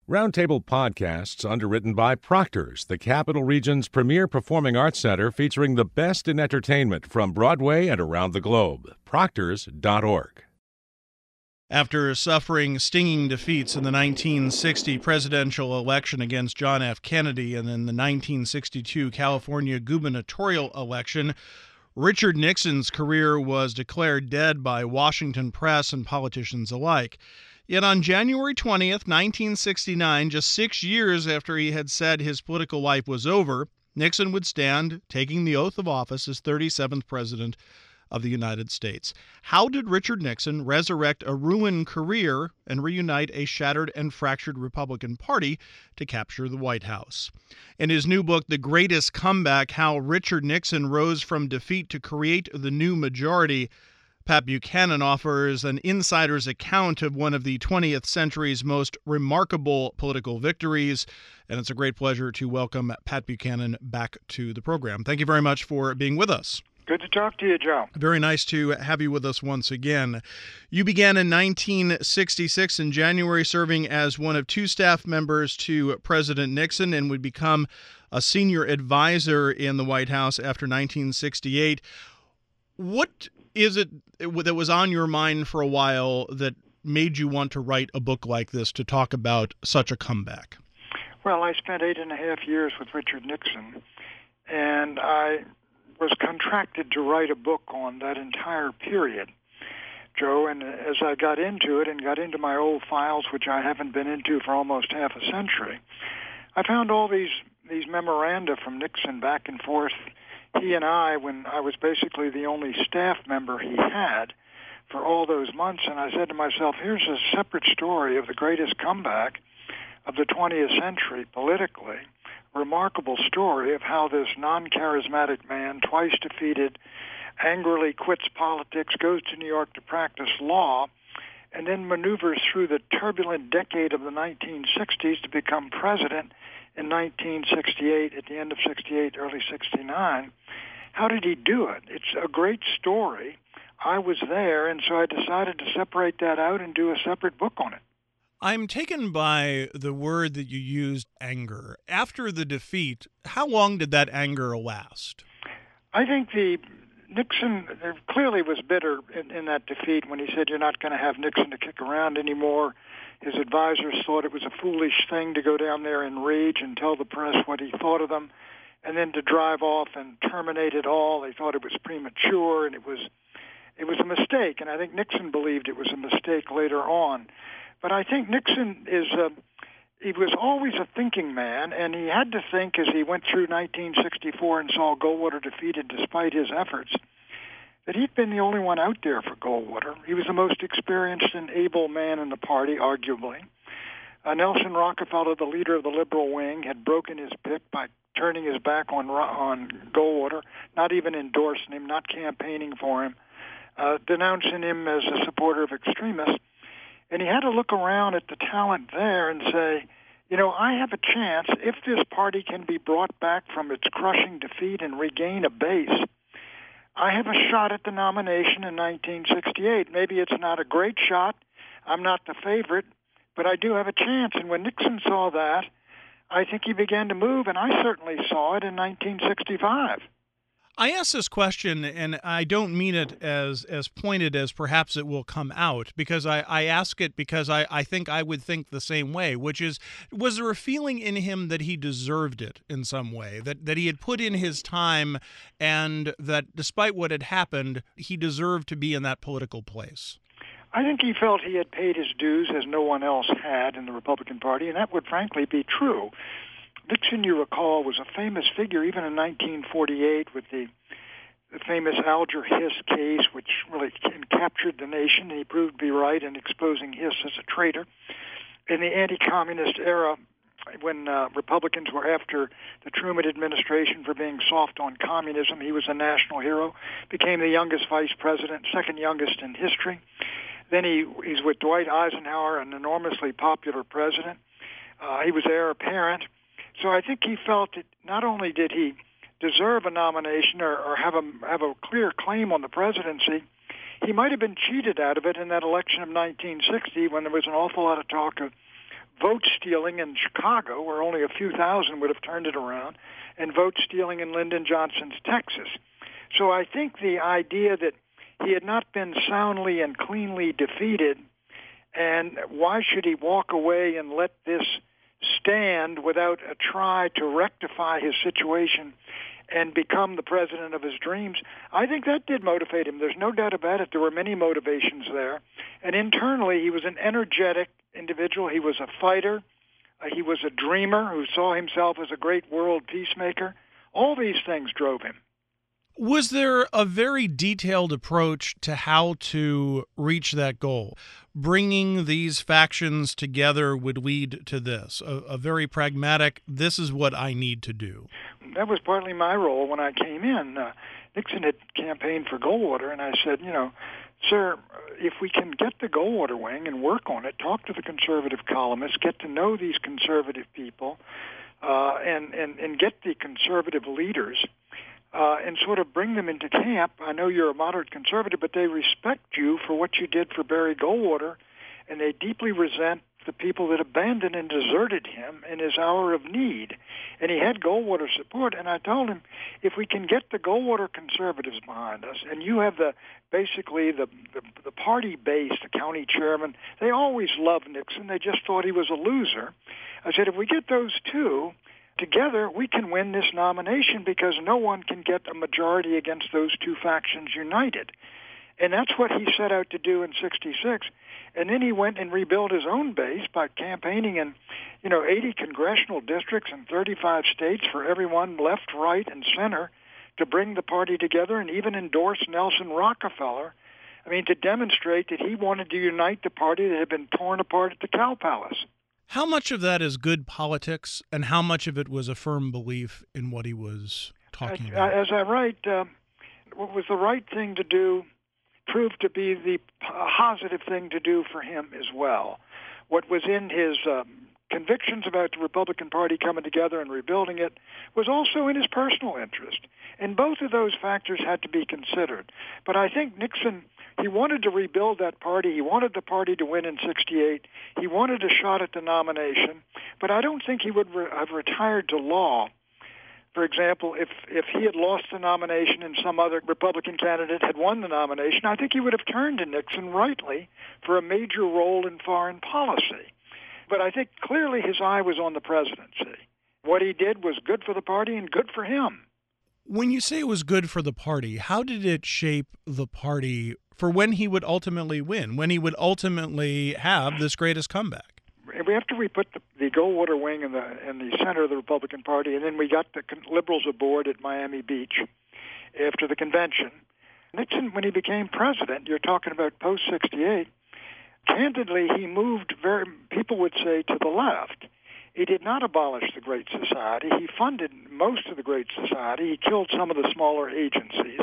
Roundtable Podcasts, underwritten by Proctor's, the Capital Region's premier performing arts center featuring the best in entertainment from Broadway and around the globe. Proctors.org. After suffering stinging defeats in the 1960 presidential election against John F. Kennedy and in the 1962 California gubernatorial election, Richard Nixon's career was declared dead by Washington press and politicians alike. Yet on January 20th, 1969, just 6 years after he had said his political life was over, Nixon would stand taking the oath of office as 37th President of the United States. How did Richard Nixon resurrect a ruined career and reunite a shattered and fractured Republican Party to capture the White House? In his new book, The Greatest Comeback, How Richard Nixon Rose from Defeat to Create the New Majority, Pat Buchanan offers an insider's account of one of the 20th century's most remarkable political victories, and it's a great pleasure to welcome Pat Buchanan back to the program. Thank you very much for being with us. Good to talk to you, Joe. Very nice to have you with us once again. You began in 1966 in January, serving as one of two staff members to President Nixon, and would become a senior advisor in the White House after 1968. What is it that was on your mind for a while that made you want to write a book like this to talk about such a comeback? Well, I spent 8.5 years with Richard Nixon, and I was contracted to write a book on that entire period, Joe. And as I got into it and got into my old files, which I haven't been into for almost half a century, I found all these memoranda from Nixon back and forth. He and I, when I was basically the only staff member he had for all those months, and I said to myself, here's a separate story of the greatest comeback of the 20th century politically, remarkable story of how this non-charismatic man, twice defeated, angrily quits politics, goes to New York to practice law, and then maneuvers through the turbulent decade of the 1960s to become president in 1968, at the end of 68, early 69. How did he do it? It's a great story. I was there, and so I decided to separate that out and do a separate book on it. I'm taken by the word that you used, anger. After the defeat, how long did that anger last? I think Nixon clearly was bitter in that defeat when he said you're not going to have Nixon to kick around anymore. His advisors thought it was a foolish thing to go down there in rage and tell the press what he thought of them, and then to drive off and terminate it all. They thought it was premature, and it was a mistake. And I think Nixon believed it was a mistake later on. But I think Nixon he was always a thinking man, and he had to think as he went through 1964 and saw Goldwater defeated despite his efforts, that he'd been the only one out there for Goldwater. He was the most experienced and able man in the party, arguably. Nelson Rockefeller, the leader of the liberal wing, had broken his pick by turning his back on Goldwater, not even endorsing him, not campaigning for him, denouncing him as a supporter of extremists. And he had to look around at the talent there and say, I have a chance, if this party can be brought back from its crushing defeat and regain a base, I have a shot at the nomination in 1968. Maybe it's not a great shot. I'm not the favorite, but I do have a chance. And when Nixon saw that, I think he began to move, and I certainly saw it in 1965. I ask this question, and I don't mean it as pointed as perhaps it will come out, because I ask it because I think I would think the same way, which is, was there a feeling in him that he deserved it in some way, that he had put in his time, and that despite what had happened, he deserved to be in that political place? I think he felt he had paid his dues as no one else had in the Republican Party, and that would frankly be true. Nixon, you recall, was a famous figure even in 1948 with the famous Alger Hiss case, which really captured the nation, and he proved to be right in exposing Hiss as a traitor. In the anti-communist era, when Republicans were after the Truman administration for being soft on communism, he was a national hero, became the youngest vice president, second youngest in history. Then he's with Dwight Eisenhower, an enormously popular president. He was heir apparent. So I think he felt that not only did he deserve a nomination or have a clear claim on the presidency, he might have been cheated out of it in that election of 1960 when there was an awful lot of talk of vote stealing in Chicago, where only a few thousand would have turned it around, and vote stealing in Lyndon Johnson's Texas. So I think the idea that he had not been soundly and cleanly defeated, and why should he walk away and let this stand without a try to rectify his situation and become the president of his dreams, I think that did motivate him. There's no doubt about it. There were many motivations there. And internally, he was an energetic individual. He was a fighter. He was a dreamer who saw himself as a great world peacemaker. All these things drove him. Was there a very detailed approach to how to reach that goal? Bringing these factions together would lead to this, a very pragmatic, this is what I need to do. That was partly my role when I came in. Nixon had campaigned for Goldwater, and I said, sir, if we can get the Goldwater wing and work on it, talk to the conservative columnists, get to know these conservative people, and get the conservative leaders, and sort of bring them into camp. I know you're a moderate conservative, but they respect you for what you did for Barry Goldwater, and they deeply resent the people that abandoned and deserted him in his hour of need. And he had Goldwater support, and I told him, if we can get the Goldwater conservatives behind us, and you have basically the party base, the county chairman, they always loved Nixon. They just thought he was a loser. I said, if we get those two together, we can win this nomination because no one can get a majority against those two factions united. And that's what he set out to do in '66. And then he went and rebuilt his own base by campaigning in, 80 congressional districts in 35 states for everyone left, right, and center to bring the party together and even endorse Nelson Rockefeller. To demonstrate that he wanted to unite the party that had been torn apart at the Cow Palace. How much of that is good politics, and how much of it was a firm belief in what he was talking about? As I write, what was the right thing to do proved to be the positive thing to do for him as well. What was in his convictions about the Republican Party coming together and rebuilding it was also in his personal interest. And both of those factors had to be considered. But I think Nixon, he wanted to rebuild that party. He wanted the party to win in '68. He wanted a shot at the nomination. But I don't think he would have retired to law. For example, if he had lost the nomination and some other Republican candidate had won the nomination, I think he would have turned to Nixon rightly for a major role in foreign policy. But I think clearly his eye was on the presidency. What he did was good for the party and good for him. When you say it was good for the party, how did it shape the party for when he would ultimately win, when he would ultimately have this greatest comeback? After we put the Goldwater wing in the center of the Republican Party, and then we got the liberals aboard at Miami Beach after the convention, Nixon, when he became president, you're talking about post-'68, candidly, he moved people would say, to the left. He did not abolish the Great Society. He funded most of the Great Society. He killed some of the smaller agencies.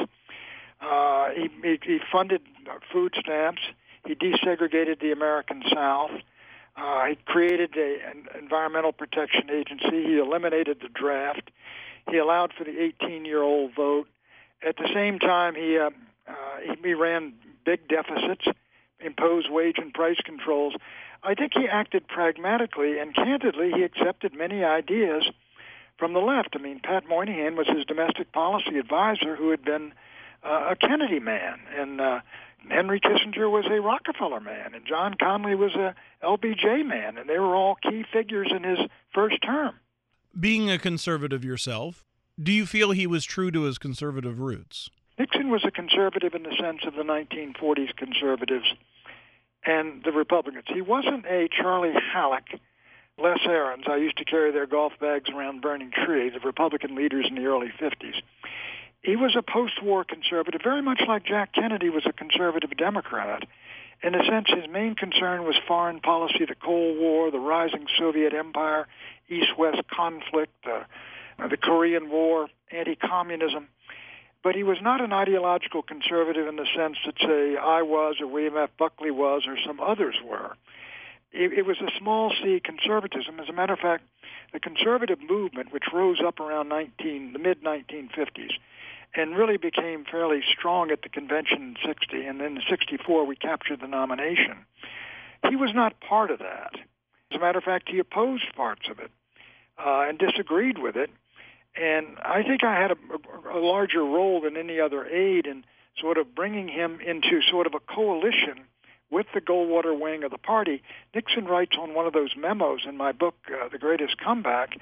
He funded food stamps. He desegregated the American South. He created an environmental protection agency. He eliminated the draft. He allowed for the 18-year-old vote. At the same time, he ran big deficits, imposed wage and price controls. I think he acted pragmatically, and candidly, he accepted many ideas from the left. Pat Moynihan was his domestic policy advisor who had been a Kennedy man, and Henry Kissinger was a Rockefeller man, and John Connally was a LBJ man, and they were all key figures in his first term. Being a conservative yourself, do you feel he was true to his conservative roots? Nixon was a conservative in the sense of the 1940s conservatives and the Republicans. He wasn't a Charlie Halleck, Les Aarons. I used to carry their golf bags around Burning Tree, the Republican leaders in the early 50s. He was a post-war conservative, very much like Jack Kennedy was a conservative Democrat. In a sense, his main concern was foreign policy, the Cold War, the rising Soviet Empire, East-West conflict, the Korean War, anti-communism. But he was not an ideological conservative in the sense that, say, I was or William F. Buckley was or some others were. It was a small C conservatism. As a matter of fact, the conservative movement, which rose up around the mid-1950s, and really became fairly strong at the convention in '60, and then in '64 we captured the nomination. He was not part of that. As a matter of fact, he opposed parts of it and disagreed with it. And I think I had a larger role than any other aide in sort of bringing him into sort of a coalition with the Goldwater wing of the party. Nixon writes on one of those memos in my book, The Greatest Comeback,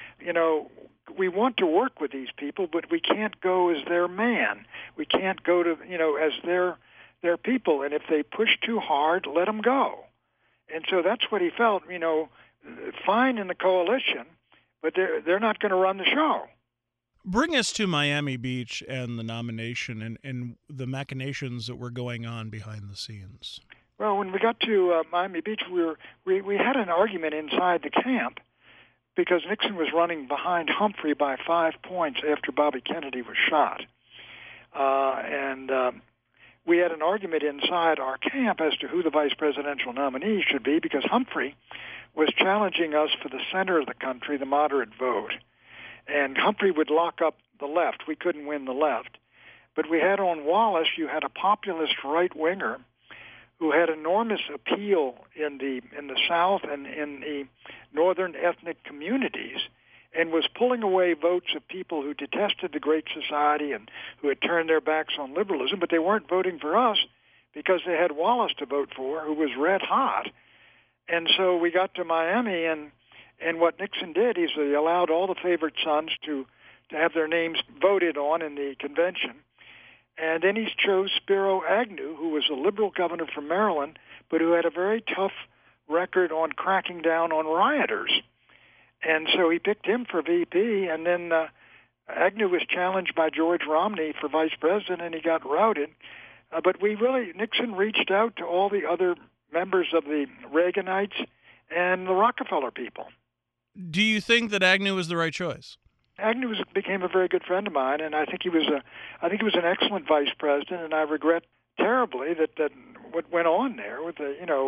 we want to work with these people, but we can't go as their man. We can't go to, as their people. And if they push too hard, let them go. And so that's what he felt, fine in the coalition, but they're not going to run the show. Bring us to Miami Beach and the nomination and the machinations that were going on behind the scenes. Well, when we got to Miami Beach, we had an argument inside the camp because Nixon was running behind Humphrey by 5 points after Bobby Kennedy was shot. And we had an argument inside our camp as to who the vice presidential nominee should be because Humphrey was challenging us for the center of the country, the moderate vote. And Humphrey would lock up the left. We couldn't win the left. But we had on Wallace, you had a populist right-winger who had enormous appeal in the South and in the northern ethnic communities and was pulling away votes of people who detested the Great Society and who had turned their backs on liberalism, but they weren't voting for us because they had Wallace to vote for, who was red hot. And so we got to Miami, and what Nixon did is he allowed all the favorite sons to have their names voted on in the convention. And then he chose Spiro Agnew, who was a liberal governor from Maryland, but who had a very tough record on cracking down on rioters. And so he picked him for VP, and then Agnew was challenged by George Romney for vice president, and he got routed. But Nixon reached out to all the other members of the Reaganites and the Rockefeller people. Do you think that Agnew was the right choice? Agnew became a very good friend of mine, and I think he was an excellent vice president. And I regret terribly that what went on there with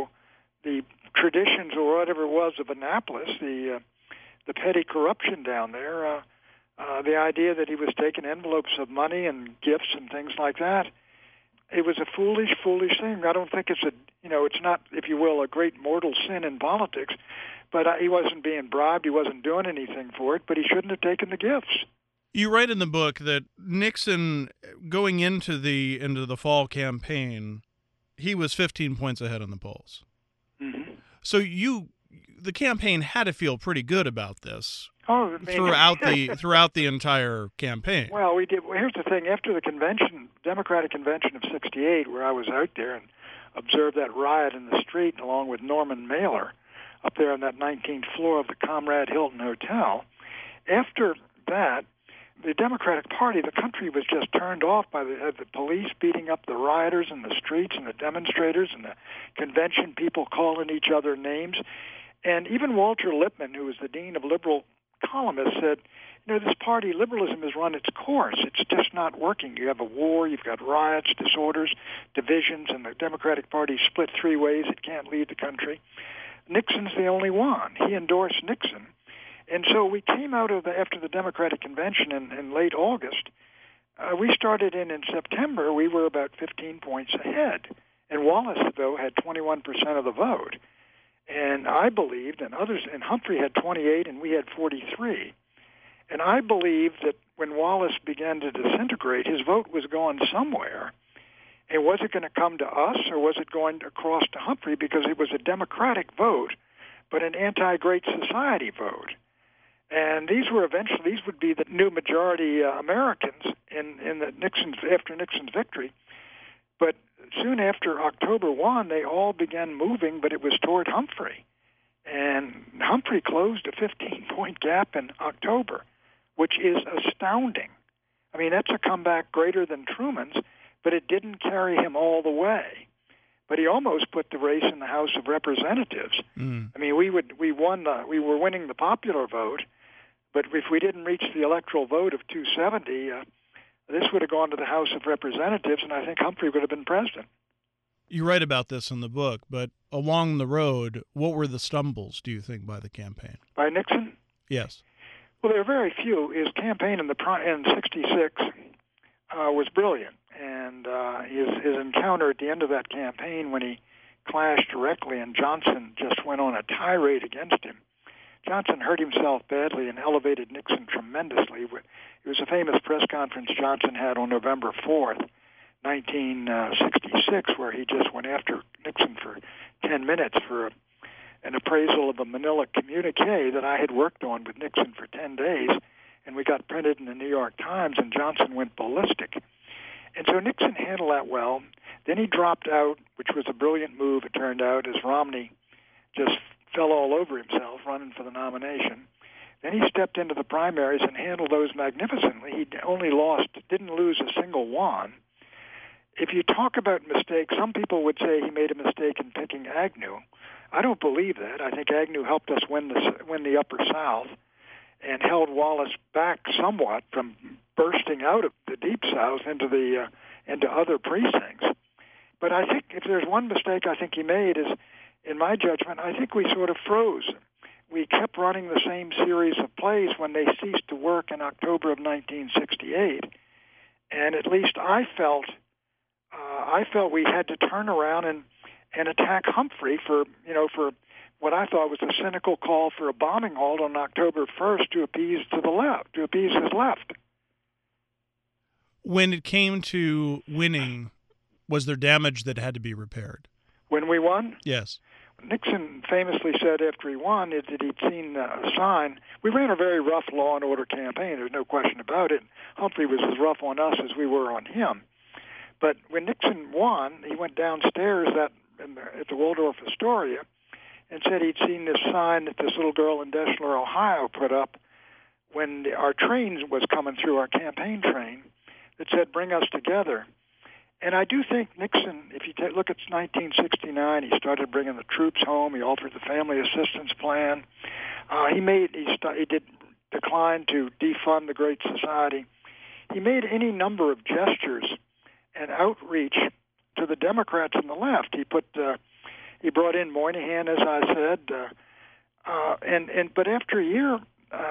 the traditions or whatever it was of Annapolis, the petty corruption down there, the idea that he was taking envelopes of money and gifts and things like that. It was a foolish thing. I don't think it's not, if you will, a great mortal sin in politics. But he wasn't being bribed. He wasn't doing anything for it. But he shouldn't have taken the gifts. You write in the book that Nixon, going into the fall campaign, he was 15 points ahead in the polls. Mm-hmm. So the campaign had to feel pretty good about this throughout the entire campaign. Well, we did. Well, here's the thing: after the Democratic convention of '68, where I was out there and observed that riot in the street, along with Norman Mailer, up there on that 19th floor of the Comrade Hilton Hotel. After that, the Democratic Party, the country was just turned off by the police beating up the rioters in the streets and the demonstrators and the convention people calling each other names. And even Walter Lippmann, who was the dean of liberal columnists, said, this party, liberalism, has run its course. It's just not working. You have a war, you've got riots, disorders, divisions, and the Democratic Party split 3 ways. It can't lead the country. Nixon's the only one. He endorsed Nixon. And so we came out after the Democratic convention in late August. We started in September. We were about 15 points ahead. And Wallace, though, had 21% of the vote. And I believed, and others, and Humphrey had 28, and we had 43. And I believed that when Wallace began to disintegrate, his vote was going somewhere. And was it going to come to us, or was it going across to Humphrey? Because it was a Democratic vote, but an anti-Great Society vote. And these would be the new majority Americans after Nixon's victory. But soon after October 1, they all began moving, but it was toward Humphrey. And Humphrey closed a 15-point gap in October, which is astounding. I mean, that's a comeback greater than Truman's, but it didn't carry him all the way. But he almost put the race in the House of Representatives. Mm. I mean, we were winning the popular vote, but if we didn't reach the electoral vote of 270, this would have gone to the House of Representatives, and I think Humphrey would have been president. You write about this in the book, but along the road, what were the stumbles, do you think, by the campaign? By Nixon? Yes. Well, there are very few. His campaign in '66 was brilliant, and his encounter at the end of that campaign when he clashed directly, and Johnson just went on a tirade against him. Johnson hurt himself badly and elevated Nixon tremendously. It was a famous press conference Johnson had on November 4th, 1966, where he just went after Nixon for 10 minutes for an appraisal of a Manila communique that I had worked on with Nixon for 10 days, and we got printed in the New York Times, and Johnson went ballistic. And so Nixon handled that well. Then he dropped out, which was a brilliant move, it turned out, as Romney just fell all over himself running for the nomination. Then he stepped into the primaries and handled those magnificently. He didn't lose a single one. If you talk about mistakes, some people would say he made a mistake in picking Agnew. I don't believe that. I think Agnew helped us win the Upper South and held Wallace back somewhat from bursting out of the Deep South into other precincts. But I think if there's one mistake I think he made is, in my judgment, I think we sort of froze. We kept running the same series of plays when they ceased to work in October of 1968, and at least I felt we had to turn around and attack Humphrey for what I thought was a cynical call for a bombing halt on October 1st to appease his left. When it came to winning, was there damage that had to be repaired? When we won? Yes. Nixon famously said after he won that he'd seen a sign. We ran a very rough law and order campaign, there's no question about it. Humphrey was as rough on us as we were on him. But when Nixon won, he went downstairs at the Waldorf Astoria and said he'd seen this sign that this little girl in Deschler, Ohio put up when our train was coming through, our campaign train, that said, "Bring us together." And I do think Nixon, if you look at 1969, he started bringing the troops home. He offered the family assistance plan. He did decline to defund the Great Society. He made any number of gestures and outreach to the Democrats and the left. He brought in Moynihan, as I said, but after a year,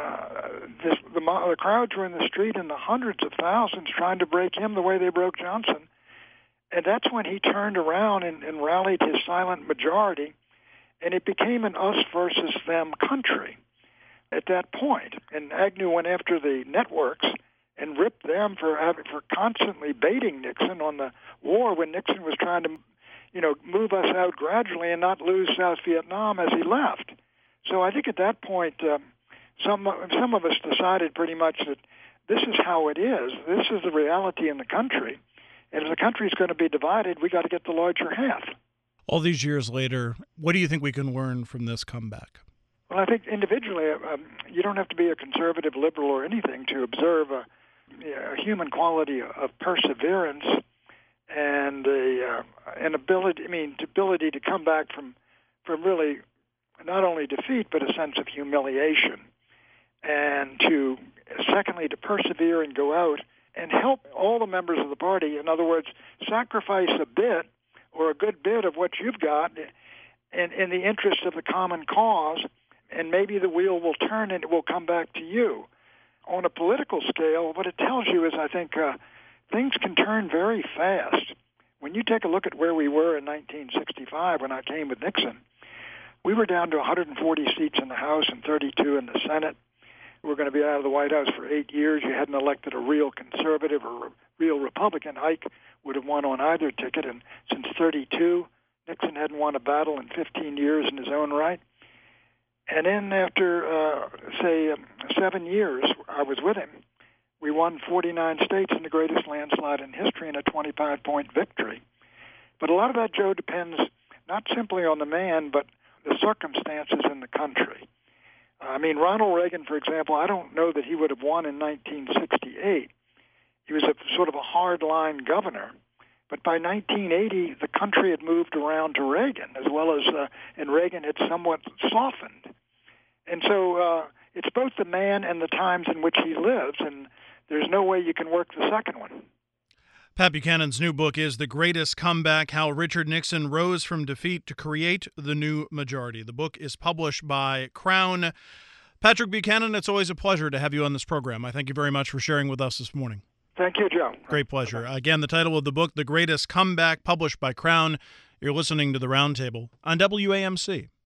the crowds were in the street in the hundreds of thousands trying to break him the way they broke Johnson. And that's when he turned around and rallied his silent majority, and it became an us versus them country at that point. And Agnew went after the networks and ripped them for constantly baiting Nixon on the war when Nixon was trying to, move us out gradually and not lose South Vietnam as he left. So I think at that point, some of us decided pretty much that this is how it is. This is the reality in the country. And if the country's going to be divided, we got to get the larger half. All these years later, what do you think we can learn from this comeback? Well, I think individually, you don't have to be a conservative, liberal, or anything to observe a human quality of perseverance and an ability to come back from really not only defeat but a sense of humiliation, and secondly to persevere and go out and help all the members of the party. In other words, sacrifice a bit or a good bit of what you've got in the interest of the common cause, and maybe the wheel will turn and it will come back to you. On a political scale, what it tells you is, I think, things can turn very fast. When you take a look at where we were in 1965 when I came with Nixon, we were down to 140 seats in the House and 32 in the Senate. We're going to be out of the White House for 8 years. You hadn't elected a real conservative or a real Republican. Ike would have won on either ticket. And since 32, Nixon hadn't won a battle in 15 years in his own right. And then after, 7 years, I was with him. We won 49 states in the greatest landslide in history in a 25-point victory. But a lot of that, Joe, depends not simply on the man, but the circumstances in the country. Ronald Reagan, for example, I don't know that he would have won in 1968. He was a sort of a hard-line governor. But by 1980, the country had moved around to Reagan, as well as, and Reagan had somewhat softened. And so it's both the man and the times in which he lives, and there's no way you can work the second one. Pat Buchanan's new book is The Greatest Comeback, How Richard Nixon Rose from Defeat to Create the New Majority. The book is published by Crown. Patrick Buchanan, it's always a pleasure to have you on this program. I thank you very much for sharing with us this morning. Thank you, Joe. Great pleasure. Again, the title of the book, The Greatest Comeback, published by Crown. You're listening to the Roundtable on WAMC.